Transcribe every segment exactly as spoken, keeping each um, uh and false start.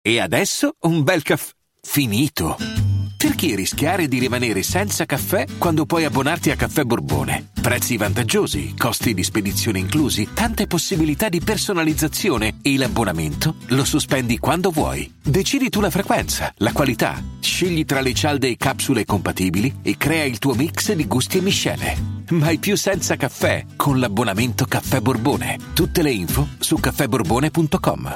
E adesso un bel caffè finito. Perché rischiare di rimanere senza caffè quando puoi abbonarti a Caffè Borbone? Prezzi vantaggiosi, costi di spedizione inclusi, tante possibilità di personalizzazione e l'abbonamento lo sospendi quando vuoi. Decidi tu la frequenza, la qualità, scegli tra le cialde e capsule compatibili e crea il tuo mix di gusti e miscele. Mai più senza caffè con l'abbonamento Caffè Borbone. Tutte le info su caffè borbone punto com.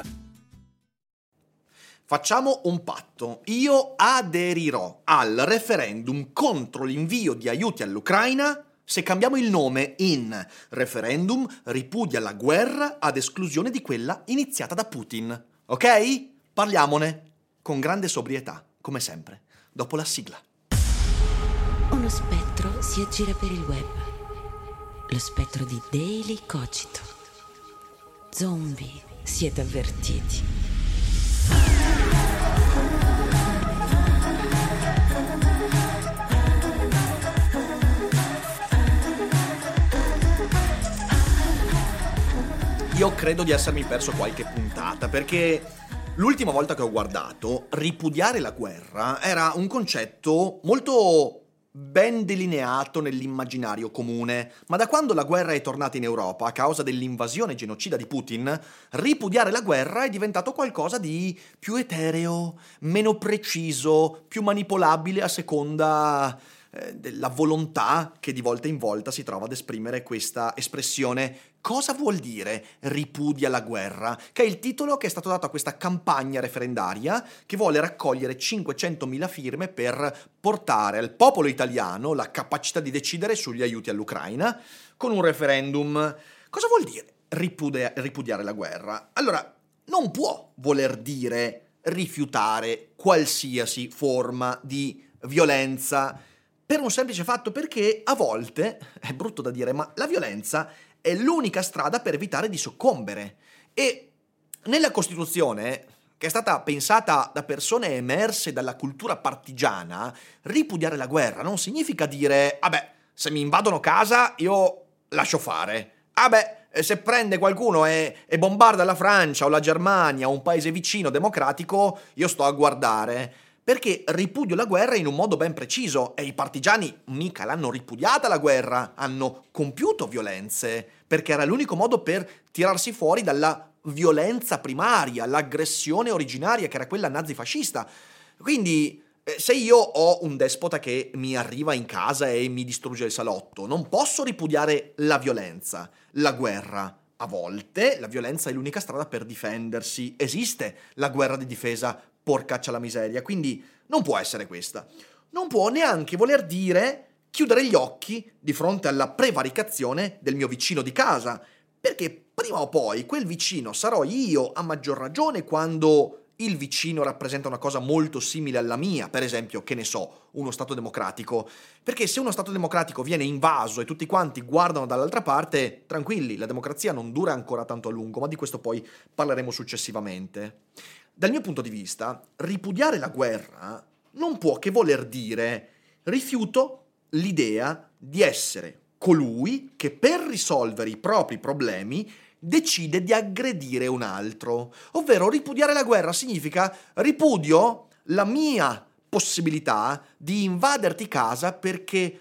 Facciamo un patto. Io aderirò al referendum contro l'invio di aiuti all'Ucraina se cambiamo il nome in referendum ripudia la guerra ad esclusione di quella iniziata da Putin. Ok? Parliamone con grande sobrietà, come sempre, dopo la sigla. Uno spettro si aggira per il web. Lo spettro di Daily Cogito. Zombie, siete avvertiti. Io credo di essermi perso qualche puntata, perché l'ultima volta che ho guardato, ripudiare la guerra era un concetto molto ben delineato nell'immaginario comune, ma da quando la guerra è tornata in Europa a causa dell'invasione genocida di Putin, ripudiare la guerra è diventato qualcosa di più etereo, meno preciso, più manipolabile a seconda eh, della volontà che di volta in volta si trova ad esprimere questa espressione. Cosa vuol dire ripudia la guerra? Che è il titolo che è stato dato a questa campagna referendaria che vuole raccogliere cinquecentomila firme per portare al popolo italiano la capacità di decidere sugli aiuti all'Ucraina con un referendum. Cosa vuol dire ripudia- ripudiare la guerra? Allora, non può voler dire rifiutare qualsiasi forma di violenza per un semplice fatto, perché a volte, è brutto da dire, ma la violenza è l'unica strada per evitare di soccombere. E nella Costituzione, che è stata pensata da persone emerse dalla cultura partigiana, ripudiare la guerra non significa dire vabbè, se mi invadono casa io lascio fare. Vabbè, se prende qualcuno e, e bombarda la Francia o la Germania o un paese vicino democratico, io sto a guardare. Perché ripudio la guerra in un modo ben preciso, e i partigiani mica l'hanno ripudiata la guerra, hanno compiuto violenze, perché era l'unico modo per tirarsi fuori dalla violenza primaria, l'aggressione originaria che era quella nazifascista. Quindi eh, se io ho un despota che mi arriva in casa e mi distrugge il salotto, non posso ripudiare la violenza, la guerra. A volte la violenza è l'unica strada per difendersi, esiste la guerra di difesa, porcaccia la miseria, quindi non può essere questa. Non può neanche voler dire chiudere gli occhi di fronte alla prevaricazione del mio vicino di casa, perché prima o poi quel vicino sarò io, a maggior ragione quando il vicino rappresenta una cosa molto simile alla mia, per esempio, che ne so, uno Stato democratico, perché se uno Stato democratico viene invaso e tutti quanti guardano dall'altra parte, tranquilli, la democrazia non dura ancora tanto a lungo, ma di questo poi parleremo successivamente. Dal mio punto di vista, ripudiare la guerra non può che voler dire rifiuto l'idea di essere colui che per risolvere i propri problemi decide di aggredire un altro. Ovvero ripudiare la guerra significa ripudio la mia possibilità di invaderti casa perché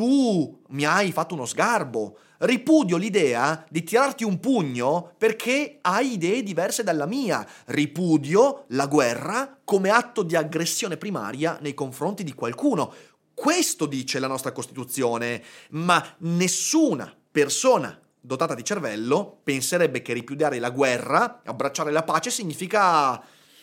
tu mi hai fatto uno sgarbo. Ripudio l'idea di tirarti un pugno perché hai idee diverse dalla mia. Ripudio la guerra come atto di aggressione primaria nei confronti di qualcuno. Questo dice la nostra Costituzione, ma nessuna persona dotata di cervello penserebbe che ripudiare la guerra, abbracciare la pace, significa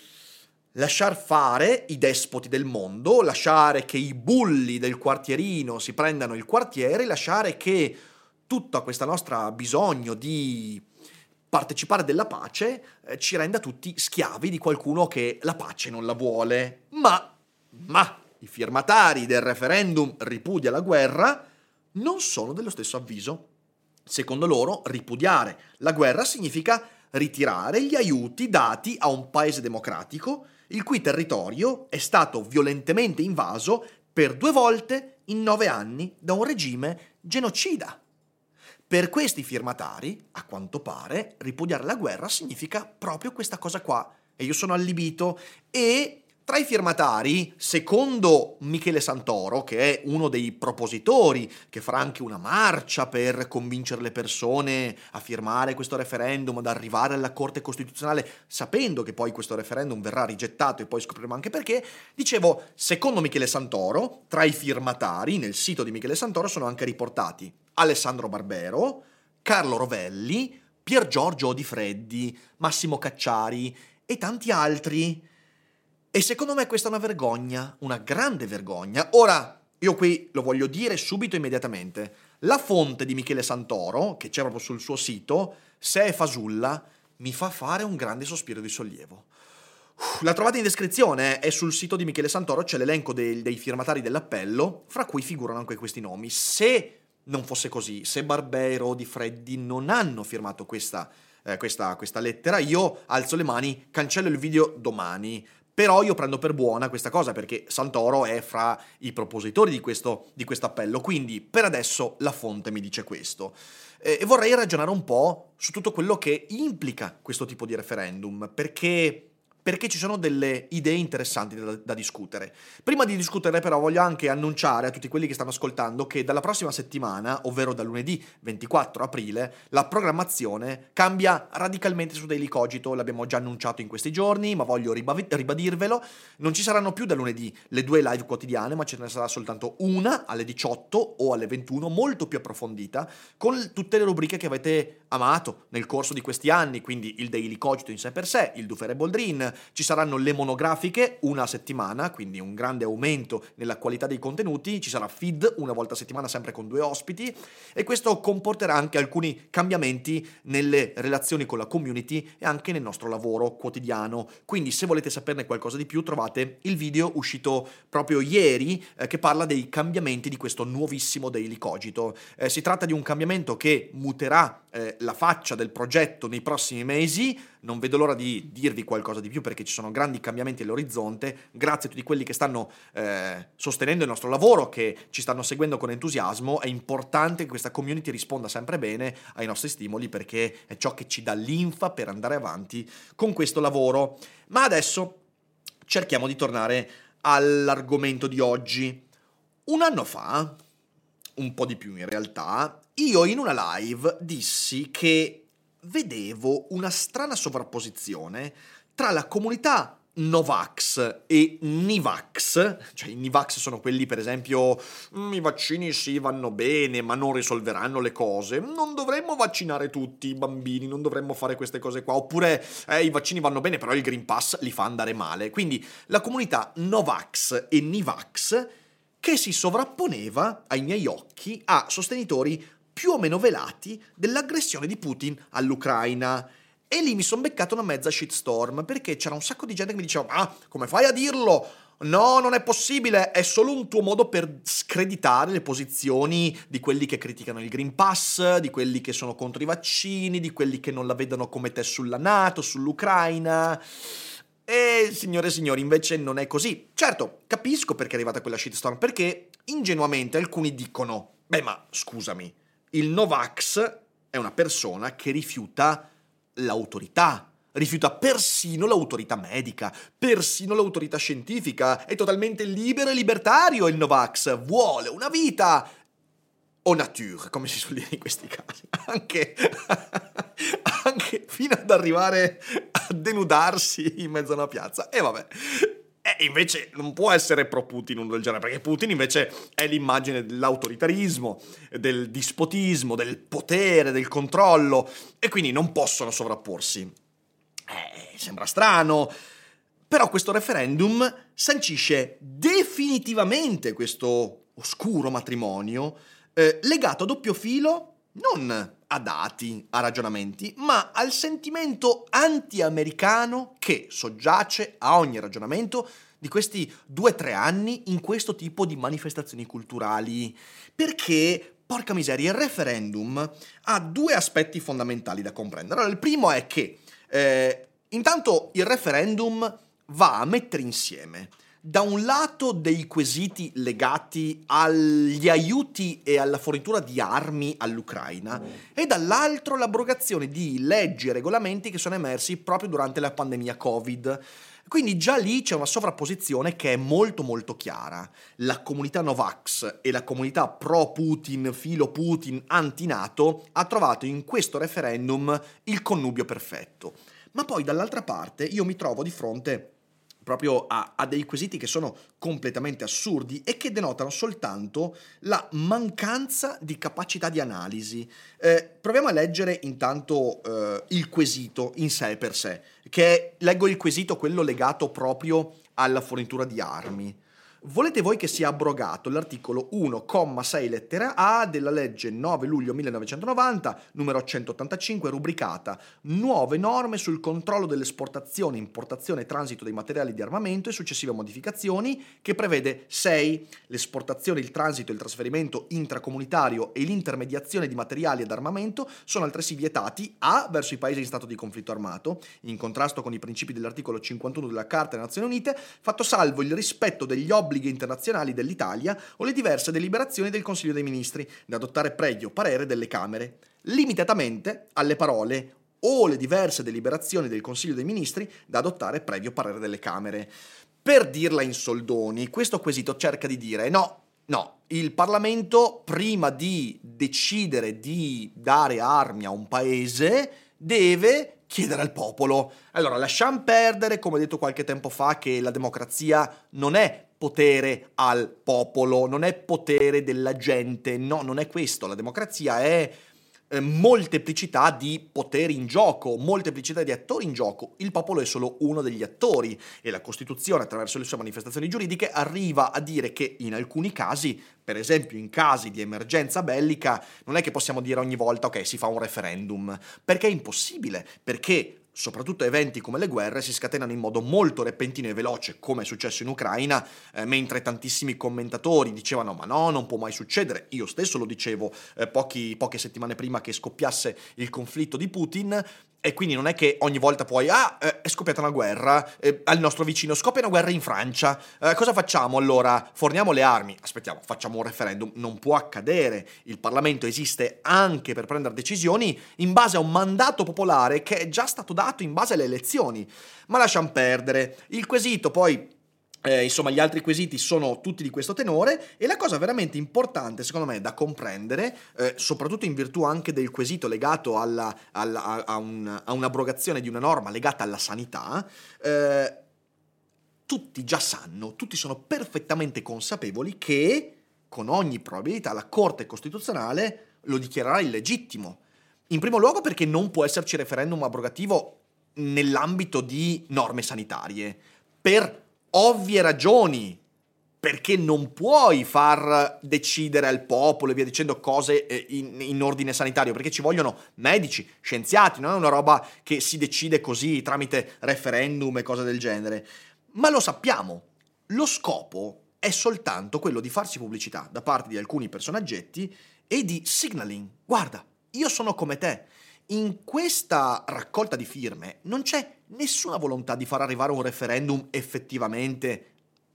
lasciar fare i despoti del mondo, lasciare che i bulli del quartierino si prendano il quartiere, lasciare che tutta questa nostra bisogno di partecipare della pace eh, ci renda tutti schiavi di qualcuno che la pace non la vuole. Ma, ma i firmatari del referendum ripudia la guerra non sono dello stesso avviso. Secondo loro, ripudiare la guerra significa ritirare gli aiuti dati a un paese democratico il cui territorio è stato violentemente invaso per due volte in nove anni da un regime genocida. Per questi firmatari, a quanto pare, ripudiare la guerra significa proprio questa cosa qua, e io sono allibito. E tra i firmatari, secondo Michele Santoro, che è uno dei propositori, che farà anche una marcia per convincere le persone a firmare questo referendum, ad arrivare alla Corte Costituzionale, sapendo che poi questo referendum verrà rigettato e poi scopriremo anche perché, dicevo, secondo Michele Santoro, tra i firmatari, nel sito di Michele Santoro, sono anche riportati Alessandro Barbero, Carlo Rovelli, Pier Giorgio Odifreddi, Massimo Cacciari e tanti altri. E secondo me questa è una vergogna, una grande vergogna. Ora, io qui lo voglio dire subito immediatamente. La fonte di Michele Santoro, che c'è proprio sul suo sito, se è fasulla, mi fa fare un grande sospiro di sollievo. La trovate in descrizione, è sul sito di Michele Santoro, c'è l'elenco dei, dei firmatari dell'appello, fra cui figurano anche questi nomi. Se non fosse così, se Barbero o Di Freddi non hanno firmato questa, eh, questa, questa lettera, io alzo le mani, cancello il video domani. Però io prendo per buona questa cosa perché Santoro è fra i propositori di questo di questo appello, quindi per adesso la fonte mi dice questo. E vorrei ragionare un po' su tutto quello che implica questo tipo di referendum, perché perché ci sono delle idee interessanti da, da discutere. Prima di discutere però voglio anche annunciare a tutti quelli che stanno ascoltando che dalla prossima settimana, ovvero da lunedì ventiquattro aprile, la programmazione cambia radicalmente su Daily Cogito. L'abbiamo già annunciato in questi giorni, ma voglio ribav- ribadirvelo. Non ci saranno più da lunedì le due live quotidiane, ma ce ne sarà soltanto una alle diciotto o alle ventuno, molto più approfondita, con tutte le rubriche che avete amato nel corso di questi anni, quindi il Daily Cogito in sé per sé, il Dufere Boldrin. Ci saranno le monografiche una a settimana, quindi un grande aumento nella qualità dei contenuti. Ci sarà feed una volta a settimana, sempre con due ospiti, e questo comporterà anche alcuni cambiamenti nelle relazioni con la community e anche nel nostro lavoro quotidiano. Quindi se volete saperne qualcosa di più trovate il video uscito proprio ieri eh, che parla dei cambiamenti di questo nuovissimo Daily Cogito. Eh, si tratta di un cambiamento che muterà eh, la faccia del progetto nei prossimi mesi. Non vedo l'ora di dirvi qualcosa di più perché ci sono grandi cambiamenti all'orizzonte. Grazie a tutti quelli che stanno eh, sostenendo il nostro lavoro, che ci stanno seguendo con entusiasmo. È importante che questa community risponda sempre bene ai nostri stimoli perché è ciò che ci dà linfa per andare avanti con questo lavoro. Ma adesso cerchiamo di tornare all'argomento di oggi. Un anno fa, un po' di più in realtà, io in una live dissi che vedevo una strana sovrapposizione tra la comunità Novax e Nivax. Cioè i Nivax sono quelli, per esempio, mm, i vaccini sì vanno bene ma non risolveranno le cose, non dovremmo vaccinare tutti i bambini, non dovremmo fare queste cose qua, oppure eh, i vaccini vanno bene però il Green Pass li fa andare male. Quindi la comunità Novax e Nivax che si sovrapponeva ai miei occhi a sostenitori più o meno velati dell'aggressione di Putin all'Ucraina. E lì mi sono beccato una mezza shitstorm, perché c'era un sacco di gente che mi diceva «Ah, come fai a dirlo? No, non è possibile, è solo un tuo modo per screditare le posizioni di quelli che criticano il Green Pass, di quelli che sono contro i vaccini, di quelli che non la vedono come te sulla NATO, sull'Ucraina». E signore e signori, invece non è così. Certo, capisco perché è arrivata quella shitstorm, perché ingenuamente alcuni dicono «Beh, ma scusami, il Novax è una persona che rifiuta l'autorità, rifiuta persino l'autorità medica, persino l'autorità scientifica, è totalmente libero e libertario il Novax, vuole una vita au nature, come si suol dire in questi casi, anche, anche fino ad arrivare a denudarsi in mezzo a una piazza. E vabbè. E invece non può essere pro Putin uno del genere, perché Putin invece è l'immagine dell'autoritarismo, del dispotismo, del potere, del controllo, e quindi non possono sovrapporsi. Eh, sembra strano, però questo referendum sancisce definitivamente questo oscuro matrimonio eh, legato a doppio filo non a dati, a ragionamenti, ma al sentimento anti-americano che soggiace a ogni ragionamento di questi due o tre anni in questo tipo di manifestazioni culturali. Perché, porca miseria, il referendum ha due aspetti fondamentali da comprendere. Allora, il primo è che, eh, intanto, il referendum va a mettere insieme da un lato dei quesiti legati agli aiuti e alla fornitura di armi all'Ucraina e dall'altro l'abrogazione di leggi e regolamenti che sono emersi proprio durante la pandemia Covid. Quindi già lì c'è una sovrapposizione che è molto molto chiara. La comunità Novax e la comunità pro-Putin, filo-Putin, anti-NATO ha trovato in questo referendum il connubio perfetto. Ma poi dall'altra parte io mi trovo di fronte proprio a, a dei quesiti che sono completamente assurdi e che denotano soltanto la mancanza di capacità di analisi. Eh, proviamo a leggere intanto eh, il quesito in sé per sé, che è, leggo il quesito quello legato proprio alla fornitura di armi. Volete voi che sia abrogato l'articolo uno, comma sei, lettera A della legge nove luglio millenovecentonovanta, numero centottantacinque, rubricata Nuove norme sul controllo dell'esportazione, importazione e transito dei materiali di armamento e successive modificazioni, che prevede sei. L'esportazione, il transito, il trasferimento intracomunitario e l'intermediazione di materiali ad armamento sono altresì vietati A. verso i paesi in stato di conflitto armato, in contrasto con i principi dell'articolo cinquantuno della Carta delle Nazioni Unite, fatto salvo il rispetto degli obblighi internazionali dell'Italia o le diverse deliberazioni del Consiglio dei Ministri, da adottare previo parere delle Camere, limitatamente alle parole o le diverse deliberazioni del Consiglio dei Ministri da adottare previo parere delle Camere. Per dirla in soldoni, questo quesito cerca di dire no, no, il Parlamento prima di decidere di dare armi a un paese deve chiedere al popolo. Allora, lasciamo perdere, come detto qualche tempo fa, che la democrazia non è potere al popolo, non è potere della gente, no, non è questo. La democrazia è eh, molteplicità di poteri in gioco, molteplicità di attori in gioco. Il popolo è solo uno degli attori e la Costituzione, attraverso le sue manifestazioni giuridiche, arriva a dire che in alcuni casi, per esempio in casi di emergenza bellica, non è che possiamo dire ogni volta ok, si fa un referendum, perché è impossibile, perché soprattutto eventi come le guerre si scatenano in modo molto repentino e veloce, come è successo in Ucraina, eh, mentre tantissimi commentatori dicevano ma no, non può mai succedere. Io stesso lo dicevo eh, pochi, poche settimane prima che scoppiasse il conflitto di Putin. E quindi non è che ogni volta puoi, ah, eh, è scoppiata una guerra, eh, al nostro vicino scoppia una guerra in Francia, eh, cosa facciamo allora? Forniamo le armi? Aspettiamo, facciamo un referendum. Non può accadere. Il Parlamento esiste anche per prendere decisioni in base a un mandato popolare che è già stato dato in base alle elezioni. Ma lasciamo perdere. Il quesito poi... Eh, insomma, gli altri quesiti sono tutti di questo tenore e la cosa veramente importante, secondo me, da comprendere, eh, soprattutto in virtù anche del quesito legato alla, alla, a, a, un, a un'abrogazione di una norma legata alla sanità, eh, tutti già sanno, tutti sono perfettamente consapevoli che, con ogni probabilità, la Corte Costituzionale lo dichiarerà illegittimo. In primo luogo perché non può esserci referendum abrogativo nell'ambito di norme sanitarie, per ovvie ragioni, perché non puoi far decidere al popolo e via dicendo cose in, in ordine sanitario, perché ci vogliono medici, scienziati, non è una roba che si decide così tramite referendum e cose del genere. Ma lo sappiamo, lo scopo è soltanto quello di farsi pubblicità da parte di alcuni personaggetti e di signaling. Guarda, io sono come te. In questa raccolta di firme non c'è nessuna volontà di far arrivare un referendum effettivamente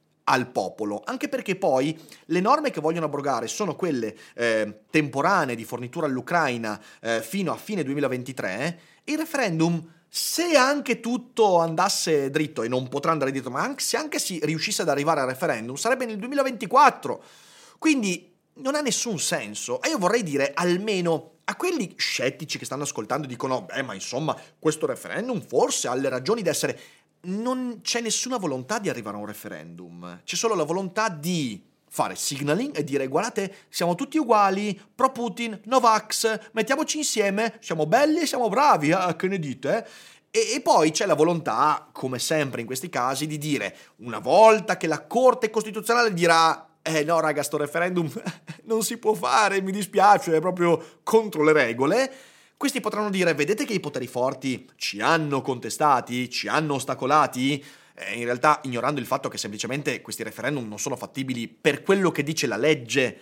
al popolo, anche perché poi le norme che vogliono abrogare sono quelle eh, temporanee di fornitura all'Ucraina eh, fino a fine duemilaventitré. Il referendum, se anche tutto andasse dritto, e non potrà andare dritto, ma anche, se anche si riuscisse ad arrivare al referendum, sarebbe nel duemilaventiquattro. Quindi non ha nessun senso. E io vorrei dire almeno a quelli scettici che stanno ascoltando e dicono beh, ma insomma, questo referendum forse ha le ragioni d'essere. Non c'è nessuna volontà di arrivare a un referendum. C'è solo la volontà di fare signaling e dire guardate, siamo tutti uguali, pro Putin, Novax, mettiamoci insieme, siamo belli e siamo bravi, eh? Che ne dite? E, e poi c'è la volontà, come sempre in questi casi, di dire una volta che la Corte Costituzionale dirà eh no raga, sto referendum non si può fare, mi dispiace, è proprio contro le regole, questi potranno dire vedete che i poteri forti ci hanno contestati, ci hanno ostacolati, eh, in realtà ignorando il fatto che semplicemente questi referendum non sono fattibili per quello che dice la legge,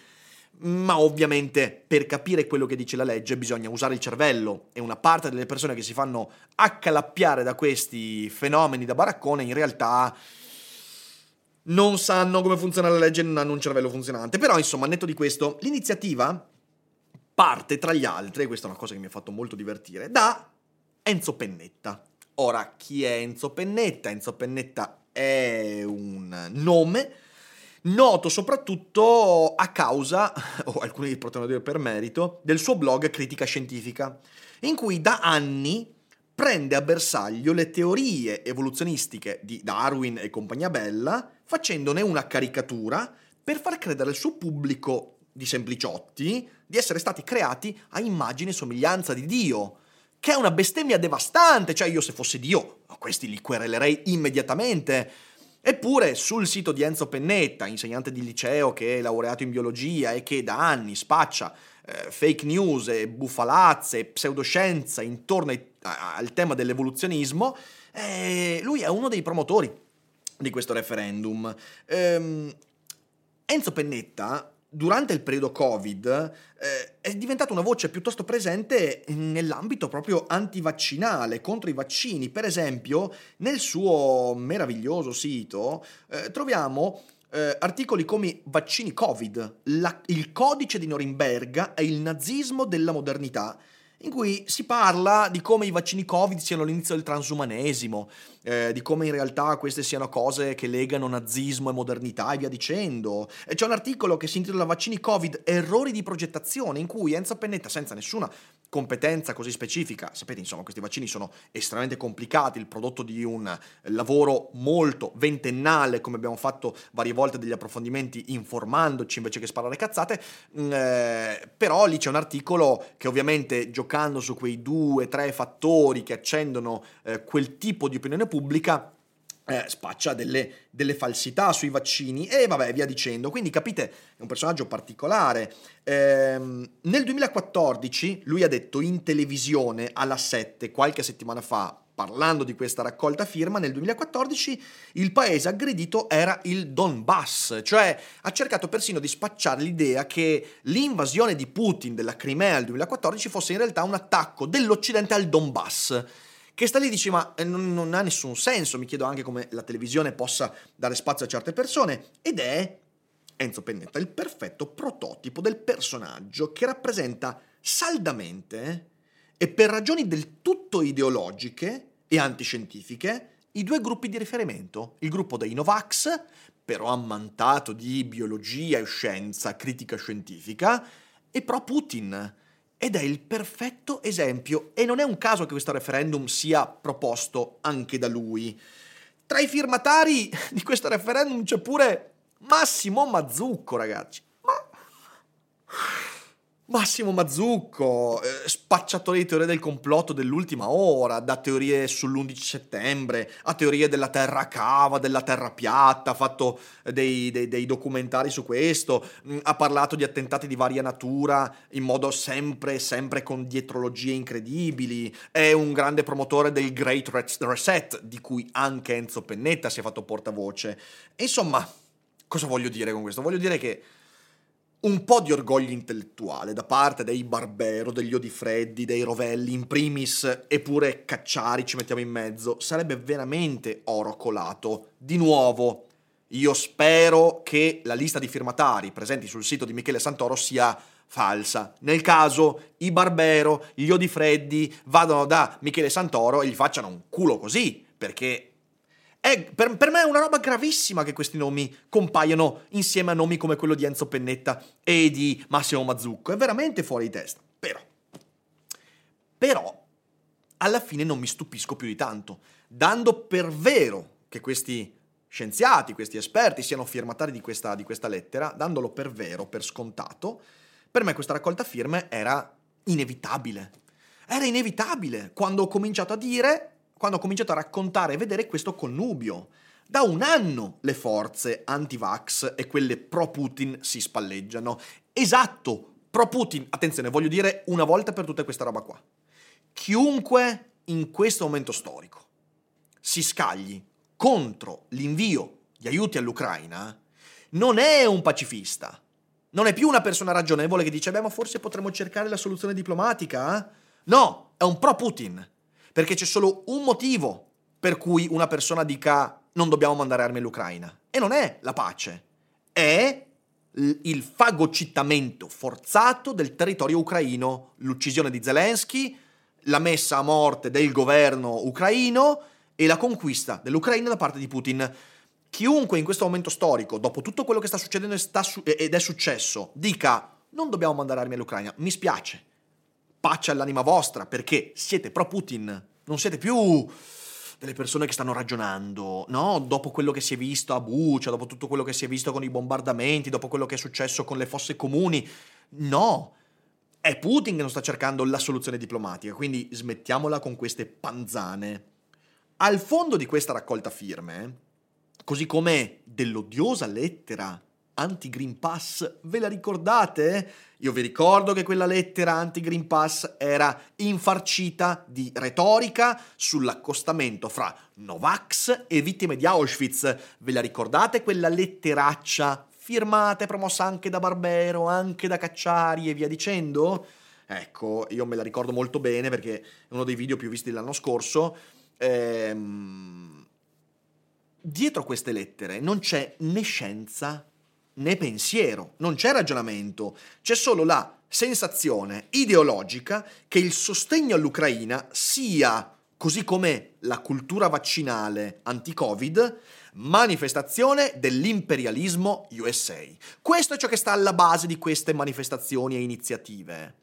ma ovviamente per capire quello che dice la legge bisogna usare il cervello e una parte delle persone che si fanno accalappiare da questi fenomeni da baraccone in realtà non sanno come funziona la legge e non hanno un cervello funzionante. Però, insomma, al netto di questo, l'iniziativa parte, tra gli altri, e questa è una cosa che mi ha fatto molto divertire, da Enzo Pennetta. Ora, chi è Enzo Pennetta? Enzo Pennetta è un nome noto soprattutto a causa, o alcuni potrebbero dire per merito, del suo blog Critica Scientifica, in cui da anni prende a bersaglio le teorie evoluzionistiche di Darwin e compagnia bella, facendone una caricatura per far credere al suo pubblico di sempliciotti di essere stati creati a immagine e somiglianza di Dio, che è una bestemmia devastante. Cioè, io se fossi Dio, questi li querelerei immediatamente. Eppure sul sito di Enzo Pennetta, insegnante di liceo che è laureato in biologia e che da anni spaccia eh, fake news e bufalazze e pseudoscienza intorno ai, a, al tema dell'evoluzionismo, eh, lui è uno dei promotori di questo referendum. Ehm, Enzo Pennetta, durante il periodo Covid, eh, è diventata una voce piuttosto presente nell'ambito proprio antivaccinale, contro i vaccini. Per esempio, nel suo meraviglioso sito eh, troviamo eh, articoli come Vaccini Covid, la, il codice di Norimberga e il nazismo della modernità, in cui si parla di come i vaccini Covid siano l'inizio del transumanesimo, eh, di come in realtà queste siano cose che legano nazismo e modernità e via dicendo. E c'è un articolo che si intitola Vaccini Covid, errori di progettazione, in cui Enzo Pennetta, senza nessuna competenza così specifica, sapete, insomma, questi vaccini sono estremamente complicati, il prodotto di un lavoro molto ventennale, come abbiamo fatto varie volte degli approfondimenti informandoci invece che sparare cazzate, eh, però lì c'è un articolo che ovviamente, giocando su quei due, tre fattori che accendono eh, quel tipo di opinione pubblica, eh, spaccia delle, delle falsità sui vaccini e vabbè, via dicendo. Quindi capite, è un personaggio particolare. Ehm, nel duemilaquattordici lui ha detto in televisione alla sette, qualche settimana fa, parlando di questa raccolta firma, nel duemilaquattordici il paese aggredito era il Donbass, cioè ha cercato persino di spacciare l'idea che l'invasione di Putin della Crimea nel duemilaquattordici fosse in realtà un attacco dell'Occidente al Donbass, che sta lì e dici ma non, non ha nessun senso. Mi chiedo anche come la televisione possa dare spazio a certe persone, ed è Enzo Pennetta il perfetto prototipo del personaggio che rappresenta saldamente e per ragioni del tutto ideologiche e antiscientifiche i due gruppi di riferimento: il gruppo dei Novax, però ammantato di biologia e scienza, critica scientifica, e pro Putin. Ed è il perfetto esempio, e non è un caso che questo referendum sia proposto anche da lui. Tra i firmatari di questo referendum c'è pure Massimo Mazzucco, ragazzi. Ma... Massimo Mazzucco, eh, spacciatore di teorie del complotto dell'ultima ora, da teorie sull'undici settembre a teorie della terra cava, della terra piatta, ha fatto dei, dei, dei documentari su questo, mh, ha parlato di attentati di varia natura in modo sempre, sempre con dietrologie incredibili, è un grande promotore del Great Reset, di cui anche Enzo Pennetta si è fatto portavoce. E insomma, cosa voglio dire con questo? Voglio dire che un po' di orgoglio intellettuale da parte dei Barbero, degli Odifreddi, dei Rovelli, in primis, e pure Cacciari ci mettiamo in mezzo, sarebbe veramente oro colato. Di nuovo, io spero che la lista di firmatari presenti sul sito di Michele Santoro sia falsa. Nel caso, i Barbero, gli Odifreddi vadano da Michele Santoro e gli facciano un culo così, perché... È, per, per me è una roba gravissima che questi nomi compaiano insieme a nomi come quello di Enzo Pennetta e di Massimo Mazzucco. È veramente fuori di testa. Però, però, alla fine non mi stupisco più di tanto. Dando per vero che questi scienziati, questi esperti siano firmatari di questa, di questa lettera, dandolo per vero, per scontato, per me questa raccolta firme era inevitabile. Era inevitabile quando ho cominciato a dire... quando ho cominciato a raccontare e vedere questo connubio. Da un anno le forze anti-vax e quelle pro-Putin si spalleggiano. Esatto, pro-Putin, attenzione, voglio dire una volta per tutte questa roba qua. Chiunque in questo momento storico si scagli contro l'invio di aiuti all'Ucraina non è un pacifista. Non è più una persona ragionevole che dice, beh, ma forse potremmo cercare la soluzione diplomatica? Eh? No, è un pro-Putin. Perché c'è solo un motivo per cui una persona dica non dobbiamo mandare armi all'Ucraina. E non è la pace, è il fagocittamento forzato del territorio ucraino, l'uccisione di Zelensky, la messa a morte del governo ucraino e la conquista dell'Ucraina da parte di Putin. Chiunque in questo momento storico, dopo tutto quello che sta succedendo e sta su- ed è successo, dica non dobbiamo mandare armi all'Ucraina, mi spiace. Pace all'anima vostra, perché siete pro Putin, non siete più delle persone che stanno ragionando, no? Dopo quello che si è visto a Bucha, dopo tutto quello che si è visto con i bombardamenti, dopo quello che è successo con le fosse comuni, no! È Putin che non sta cercando la soluzione diplomatica, quindi smettiamola con queste panzane. Al fondo di questa raccolta firme, così come dell'odiosa lettera anti-Green Pass, ve la ricordate? Io vi ricordo che quella lettera anti-Green Pass era infarcita di retorica sull'accostamento fra Novax e vittime di Auschwitz. Ve la ricordate quella letteraccia firmata e promossa anche da Barbero, anche da Cacciari e via dicendo? Ecco, io me la ricordo molto bene perché è uno dei video più visti dell'anno scorso. Ehm... Dietro queste lettere non c'è né scienza né pensiero, non c'è ragionamento, c'è solo la sensazione ideologica che il sostegno all'Ucraina sia, così come la cultura vaccinale anti-Covid, manifestazione dell'imperialismo U S A. Questo è ciò che sta alla base di queste manifestazioni e iniziative.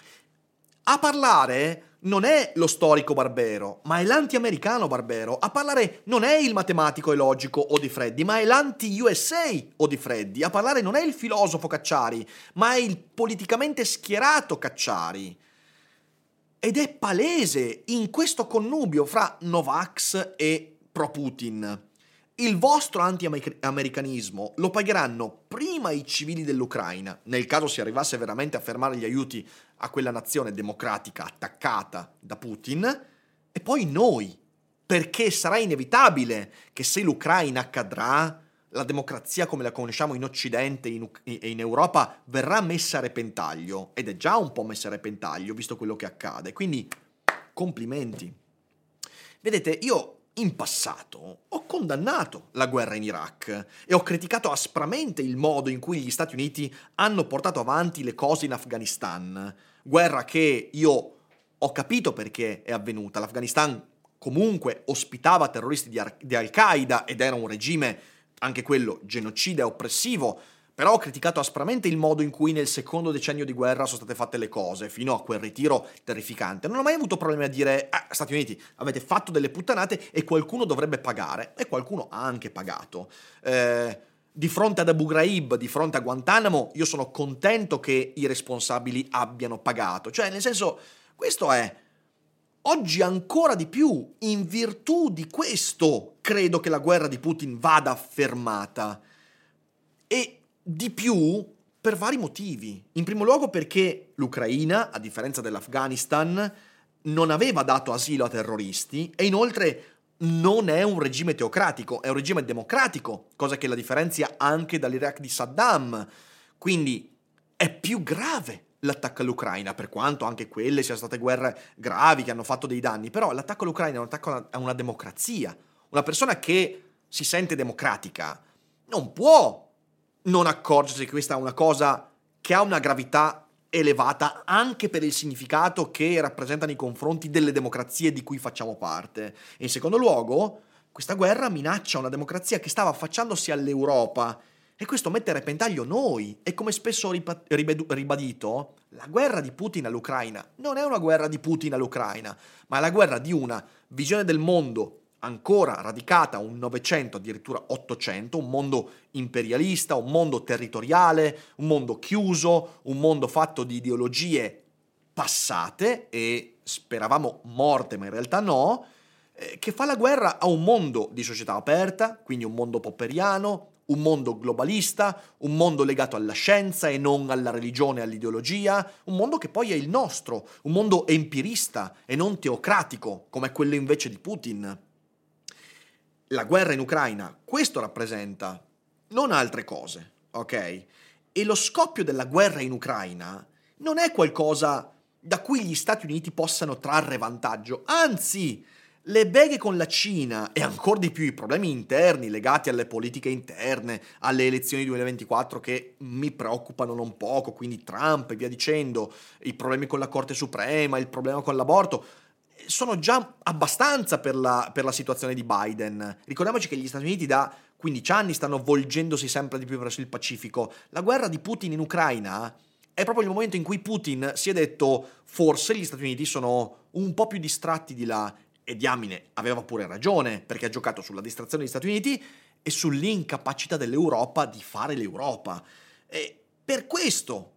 A parlare non è lo storico Barbero, ma è l'anti-americano Barbero. A parlare non è il matematico e logico Odifreddi, ma è l'anti-U S A Odifreddi. A parlare non è il filosofo Cacciari, ma è il politicamente schierato Cacciari. Ed è palese in questo connubio fra Novax e pro-Putin. Il vostro anti-americanismo lo pagheranno prima i civili dell'Ucraina, nel caso si arrivasse veramente a fermare gli aiuti a quella nazione democratica attaccata da Putin, e poi noi, perché sarà inevitabile che se l'Ucraina accadrà, la democrazia come la conosciamo in Occidente e in Europa verrà messa a repentaglio, ed è già un po' messa a repentaglio visto quello che accade, quindi complimenti. Vedete, io in passato ho condannato la guerra in Iraq e ho criticato aspramente il modo in cui gli Stati Uniti hanno portato avanti le cose in Afghanistan, guerra che io ho capito perché è avvenuta. L'Afghanistan comunque ospitava terroristi di, Ar- di Al-Qaeda ed era un regime, anche quello, genocida e oppressivo, però ho criticato aspramente il modo in cui nel secondo decennio di guerra sono state fatte le cose, fino a quel ritiro terrificante. Non ho mai avuto problemi a dire, ah, Stati Uniti, avete fatto delle puttanate e qualcuno dovrebbe pagare, e qualcuno ha anche pagato. Eh, di fronte ad Abu Ghraib, di fronte a Guantanamo, io sono contento che i responsabili abbiano pagato. Cioè, nel senso, questo è... Oggi ancora di più, in virtù di questo, credo che la guerra di Putin vada fermata. E di più per vari motivi. In primo luogo perché l'Ucraina, a differenza dell'Afghanistan, non aveva dato asilo a terroristi e inoltre non è un regime teocratico, è un regime democratico, cosa che la differenzia anche dall'Iraq di Saddam. Quindi è più grave l'attacco all'Ucraina, per quanto anche quelle siano state guerre gravi che hanno fatto dei danni, però l'attacco all'Ucraina è un attacco a una democrazia. Una persona che si sente democratica non può non accorgersi che questa è una cosa che ha una gravità elevata anche per il significato che rappresenta nei confronti delle democrazie di cui facciamo parte. E in secondo luogo, questa guerra minaccia una democrazia che stava affacciandosi all'Europa e questo mette a repentaglio noi. E come spesso ho ribadito, la guerra di Putin all'Ucraina non è una guerra di Putin all'Ucraina, ma è la guerra di una visione del mondo ancora radicata a un Novecento, addirittura Ottocento, un mondo imperialista, un mondo territoriale, un mondo chiuso, un mondo fatto di ideologie passate e speravamo morte, ma in realtà no, eh, che fa la guerra a un mondo di società aperta, quindi un mondo popperiano, un mondo globalista, un mondo legato alla scienza e non alla religione e all'ideologia, un mondo che poi è il nostro, un mondo empirista e non teocratico, come quello invece di Putin. La guerra in Ucraina, questo rappresenta, non altre cose, ok? E lo scoppio della guerra in Ucraina non è qualcosa da cui gli Stati Uniti possano trarre vantaggio, anzi, le beghe con la Cina e ancora di più i problemi interni legati alle politiche interne, alle elezioni duemilaventiquattro che mi preoccupano non poco, quindi Trump e via dicendo, i problemi con la Corte Suprema, il problema con l'aborto, sono già abbastanza per la, per la situazione di Biden. Ricordiamoci che gli Stati Uniti da quindici anni stanno volgendosi sempre di più verso il Pacifico. La guerra di Putin in Ucraina è proprio il momento in cui Putin si è detto forse gli Stati Uniti sono un po' più distratti di là, e diamine aveva pure ragione, perché ha giocato sulla distrazione degli Stati Uniti e sull'incapacità dell'Europa di fare l'Europa. E per questo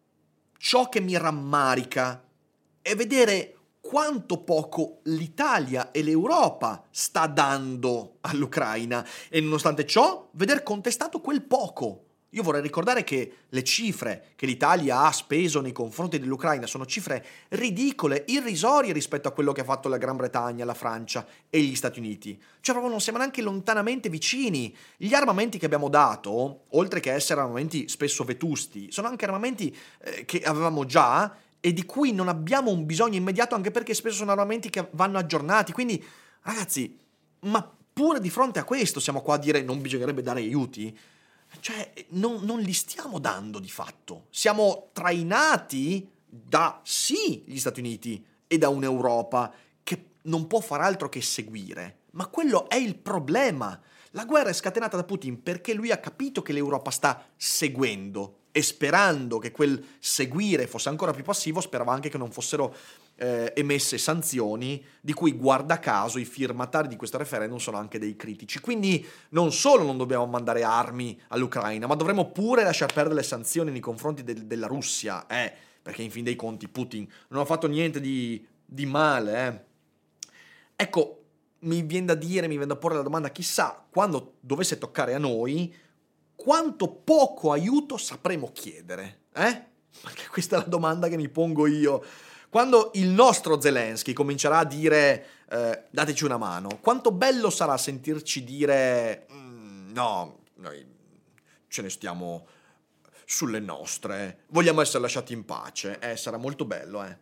ciò che mi rammarica è vedere quanto poco l'Italia e l'Europa sta dando all'Ucraina e nonostante ciò veder contestato quel poco. Io vorrei ricordare che le cifre che l'Italia ha speso nei confronti dell'Ucraina sono cifre ridicole, irrisorie rispetto a quello che ha fatto la Gran Bretagna, la Francia e gli Stati Uniti. Cioè proprio non siamo neanche lontanamente vicini. Gli armamenti che abbiamo dato, oltre che essere armamenti spesso vetusti, sono anche armamenti eh, che avevamo già e di cui non abbiamo un bisogno immediato, anche perché spesso sono armamenti che vanno aggiornati. Quindi, ragazzi, ma pure di fronte a questo siamo qua a dire non bisognerebbe dare aiuti? Cioè, non, non li stiamo dando di fatto. Siamo trainati da, sì, gli Stati Uniti e da un'Europa che non può far altro che seguire. Ma quello è il problema. La guerra è scatenata da Putin perché lui ha capito che l'Europa sta seguendo e sperando che quel seguire fosse ancora più passivo, sperava anche che non fossero eh, emesse sanzioni, di cui guarda caso i firmatari di questo referendum sono anche dei critici. Quindi non solo non dobbiamo mandare armi all'Ucraina, ma dovremmo pure lasciar perdere le sanzioni nei confronti del, della Russia, eh, perché in fin dei conti Putin non ha fatto niente di, di male. Eh. Ecco, mi viene da dire, mi viene da porre la domanda, chissà, quando dovesse toccare a noi, quanto poco aiuto sapremo chiedere, eh? Perché questa è la domanda che mi pongo io. Quando il nostro Zelensky comincerà a dire eh, dateci una mano, quanto bello sarà sentirci dire mm, no, noi ce ne stiamo sulle nostre, vogliamo essere lasciati in pace. Eh, sarà molto bello, eh.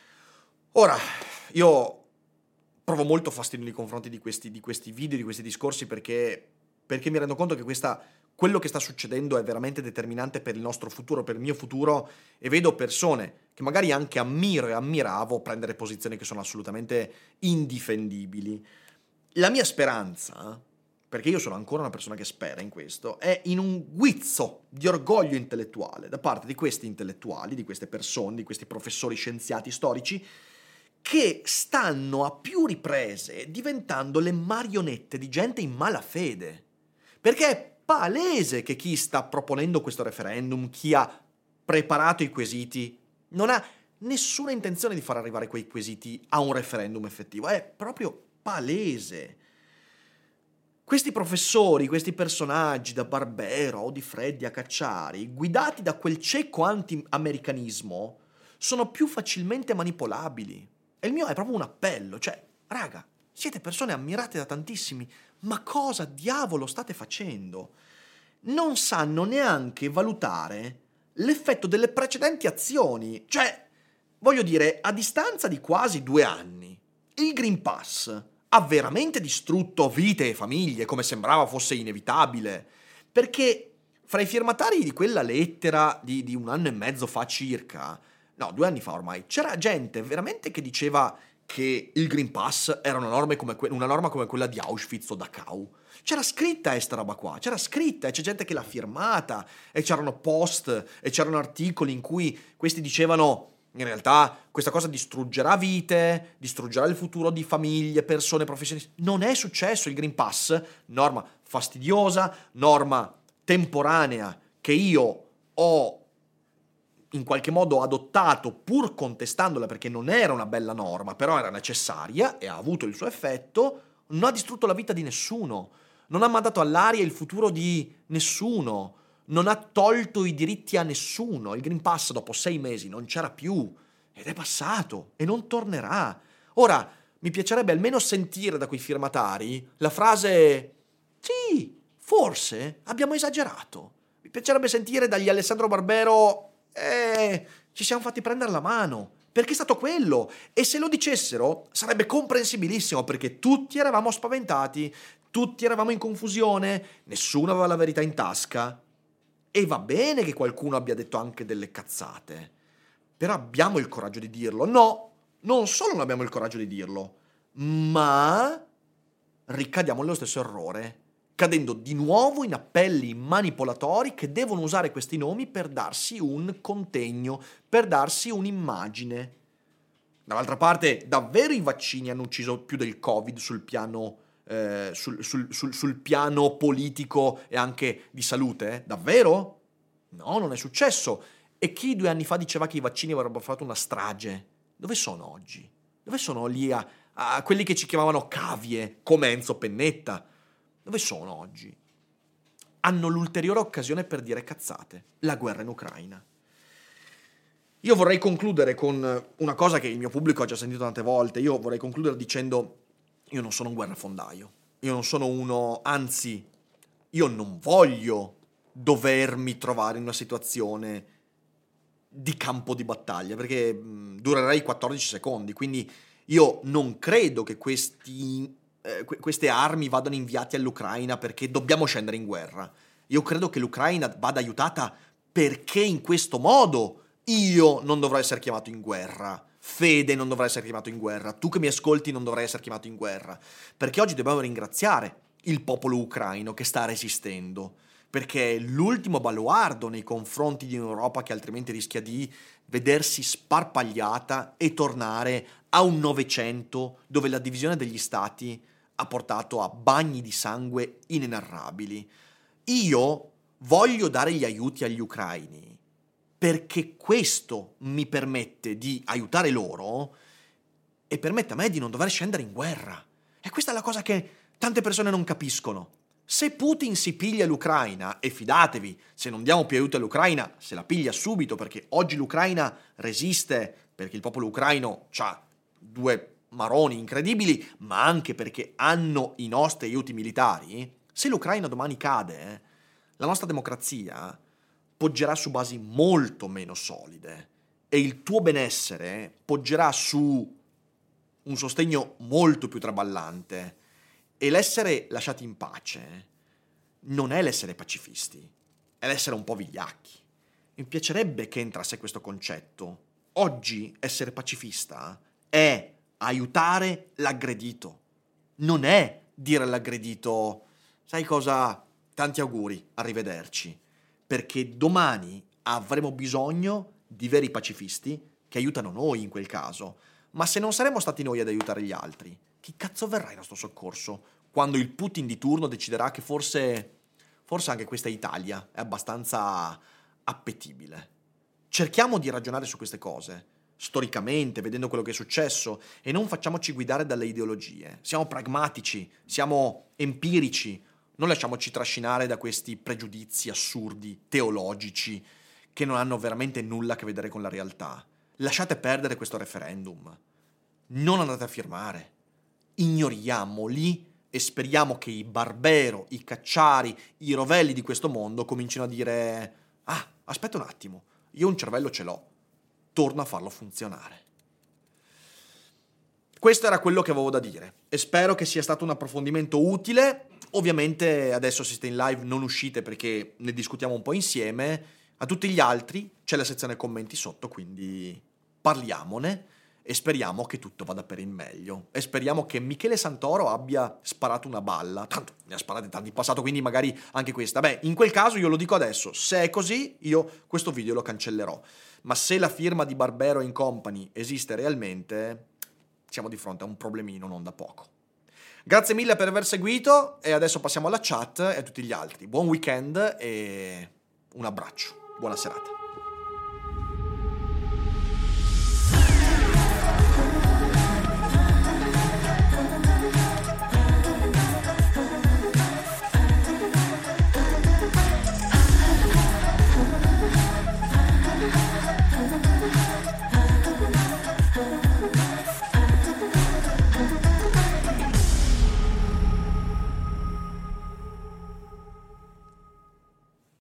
Ora, io provo molto fastidio nei confronti di questi, di questi video, di questi discorsi, perché, perché mi rendo conto che questa... quello che sta succedendo è veramente determinante per il nostro futuro, per il mio futuro, e vedo persone che magari anche ammiro e ammiravo prendere posizioni che sono assolutamente indifendibili. La mia speranza, perché io sono ancora una persona che spera in questo, è in un guizzo di orgoglio intellettuale da parte di questi intellettuali, di queste persone, di questi professori scienziati storici, che stanno a più riprese diventando le marionette di gente in malafede. Perché è palese che chi sta proponendo questo referendum, chi ha preparato i quesiti, non ha nessuna intenzione di far arrivare quei quesiti a un referendum effettivo. È proprio palese. Questi professori, questi personaggi da Barbero, o di Freddi a Cacciari, guidati da quel cieco anti-americanismo, sono più facilmente manipolabili. E il mio è proprio un appello, cioè, raga, siete persone ammirate da tantissimi, ma cosa diavolo state facendo? Non sanno neanche valutare l'effetto delle precedenti azioni. Cioè, voglio dire, a distanza di quasi due anni, il Green Pass ha veramente distrutto vite e famiglie, come sembrava fosse inevitabile, perché fra i firmatari di quella lettera di, di un anno e mezzo fa circa, no, due anni fa ormai, c'era gente veramente che diceva che il Green Pass era una norma come, que- una norma come quella di Auschwitz o Dachau. C'era scritta questa roba qua, c'era scritta e c'è gente che l'ha firmata e c'erano post e c'erano articoli in cui questi dicevano in realtà questa cosa distruggerà vite, distruggerà il futuro di famiglie, persone, professionisti. Non è successo. Il Green Pass, norma fastidiosa, norma temporanea che io ho in qualche modo adottato pur contestandola perché non era una bella norma, però era necessaria e ha avuto il suo effetto, non ha distrutto la vita di nessuno, non ha mandato all'aria il futuro di nessuno, non ha tolto i diritti a nessuno. Il Green Pass dopo sei mesi non c'era più ed è passato e non tornerà. Ora, mi piacerebbe almeno sentire da quei firmatari la frase sì, forse abbiamo esagerato. Mi piacerebbe sentire dagli Alessandro Barbero Eh, ci siamo fatti prendere la mano, perché è stato quello, e se lo dicessero sarebbe comprensibilissimo, perché tutti eravamo spaventati, tutti eravamo in confusione, nessuno aveva la verità in tasca, e va bene che qualcuno abbia detto anche delle cazzate, però abbiamo il coraggio di dirlo. No, non solo non abbiamo il coraggio di dirlo, ma ricadiamo nello stesso errore, cadendo di nuovo in appelli manipolatori che devono usare questi nomi per darsi un contegno, per darsi un'immagine. Dall'altra parte, davvero i vaccini hanno ucciso più del Covid sul piano, eh, sul, sul, sul, sul piano politico e anche di salute? Davvero? No, non è successo. E chi due anni fa diceva che i vaccini avrebbero fatto una strage? Dove sono oggi? Dove sono lì a, a quelli che ci chiamavano cavie, come Enzo Pennetta? Dove sono oggi? Hanno l'ulteriore occasione per dire cazzate. La guerra in Ucraina. Io vorrei concludere con una cosa che il mio pubblico ha già sentito tante volte. Io vorrei concludere dicendo: io non sono un guerrafondaio. Io non sono uno, anzi, io non voglio dovermi trovare in una situazione di campo di battaglia, perché mh, durerei quattordici secondi. Quindi io non credo che questi... Eh, queste armi vadano inviate all'Ucraina perché dobbiamo scendere in guerra. Io credo che l'Ucraina vada aiutata perché in questo modo io non dovrò essere chiamato in guerra, Fede non dovrà essere chiamato in guerra, tu che mi ascolti non dovrai essere chiamato in guerra, perché oggi dobbiamo ringraziare il popolo ucraino che sta resistendo, perché è l'ultimo baluardo nei confronti di un'Europa che altrimenti rischia di vedersi sparpagliata e tornare a un Novecento dove la divisione degli stati ha portato a bagni di sangue inenarrabili. Io voglio dare gli aiuti agli ucraini perché questo mi permette di aiutare loro e permette a me di non dover scendere in guerra. E questa è la cosa che tante persone non capiscono. Se Putin si piglia l'Ucraina, e fidatevi, se non diamo più aiuto all'Ucraina, se la piglia subito, perché oggi l'Ucraina resiste, perché il popolo ucraino ha due maroni incredibili, ma anche perché hanno i nostri aiuti militari. Se l'Ucraina domani cade, eh, la nostra democrazia poggerà su basi molto meno solide e il tuo benessere poggerà su un sostegno molto più traballante. E l'essere lasciati in pace non è l'essere pacifisti, è l'essere un po' vigliacchi. Mi piacerebbe che entrasse questo concetto. Oggi essere pacifista è aiutare l'aggredito, non è dire all'aggredito: sai cosa, tanti auguri, arrivederci, perché domani avremo bisogno di veri pacifisti che aiutano noi in quel caso. Ma se non saremo stati noi ad aiutare gli altri, chi cazzo verrà in nostro soccorso quando il Putin di turno deciderà che forse, forse anche questa Italia è abbastanza appetibile? Cerchiamo di ragionare su queste cose, storicamente, vedendo quello che è successo, e non facciamoci guidare dalle ideologie. Siamo pragmatici, siamo empirici, non lasciamoci trascinare da questi pregiudizi assurdi, teologici, che non hanno veramente nulla a che vedere con la realtà. Lasciate perdere questo referendum. Non andate a firmare. Ignoriamoli e speriamo che i Barbero, i Cacciari, i Rovelli di questo mondo comincino a dire: ah, aspetta un attimo, io un cervello ce l'ho, torno a farlo funzionare. Questo era quello che avevo da dire e spero che sia stato un approfondimento utile. Ovviamente adesso se siete in live non uscite perché ne discutiamo un po' insieme. A tutti gli altri c'è la sezione commenti sotto, quindi parliamone e speriamo che tutto vada per il meglio. E speriamo che Michele Santoro abbia sparato una balla. Tanto ne ha sparate tanti in passato, quindi magari anche questa. Beh, in quel caso io lo dico adesso, se è così io questo video lo cancellerò. Ma se la firma di Barbero and Company esiste realmente, siamo di fronte a un problemino non da poco. Grazie mille per aver seguito e adesso passiamo alla chat e a tutti gli altri. Buon weekend e un abbraccio. Buona serata.